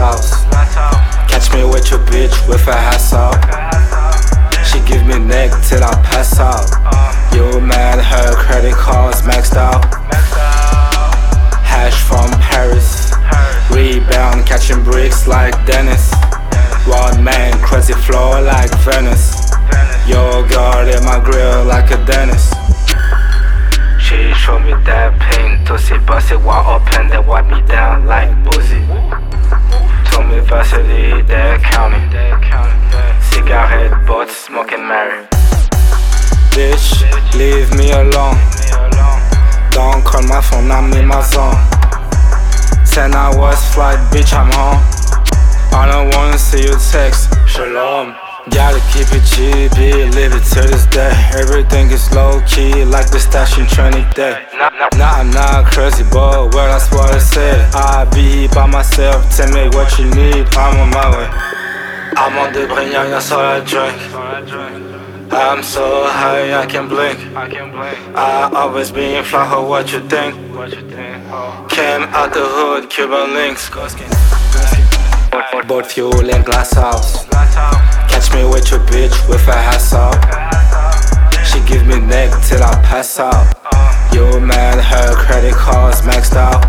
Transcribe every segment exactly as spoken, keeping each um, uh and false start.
house. Catch me with your bitch with a hassle. She give me neck till I pass out. You mad, her credit cards maxed out. Hash from Paris. Rebound, catching bricks like Dennis. Wild man, crazy flow like Venice. Your girl in my grill like a dentist. She showed me that pain, pussy busted wide open, they wipe me down like Boozy. Told me Vaseline, they're counting. Cigarette, both smoking Mary. Bitch, leave me alone. Don't call my phone, I'm in my zone. Ten hours flight, bitch, I'm home. I don't wanna see you text, shalom. Gotta keep it G B, live it to this day. Everything is low-key, like the stash in training day. Nah, I'm not crazy, but well, that's what I said. I be by myself, tell me what you need, I'm on my way. I'm on the brignon, that's all I drink. I'm so high, I can blink. I always been fly, how what you think? Came out the hood, Cuban links. Bought fuel in glass house. Catch me with your bitch with a hassle. She give me neck till I pass out. You mad, her credit cards maxed out.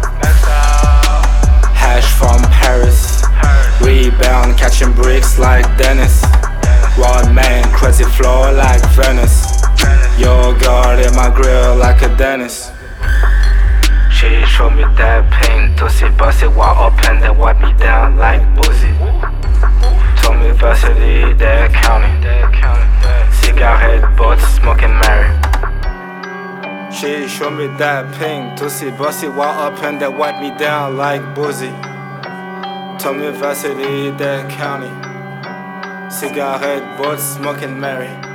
Hash from Paris. Rebound, catching bricks like Dennis. Wild man, crazy flow like Venice. Your girl in my grill like a dentist. She showed me that pain, pussy busted wide open, they wipe me down like Boozy. Told me Vaseline, they're counting. Cigarette, both smoking Mary. She showed me that pain, pussy busted wide open, they wipe me down like Boozy. Told me Vaseline, they're counting. Cigarette, both smoking Mary.